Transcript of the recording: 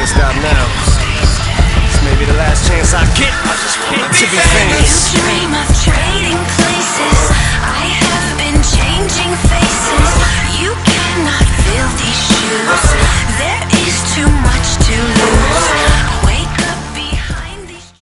stop now. This may be the last chance I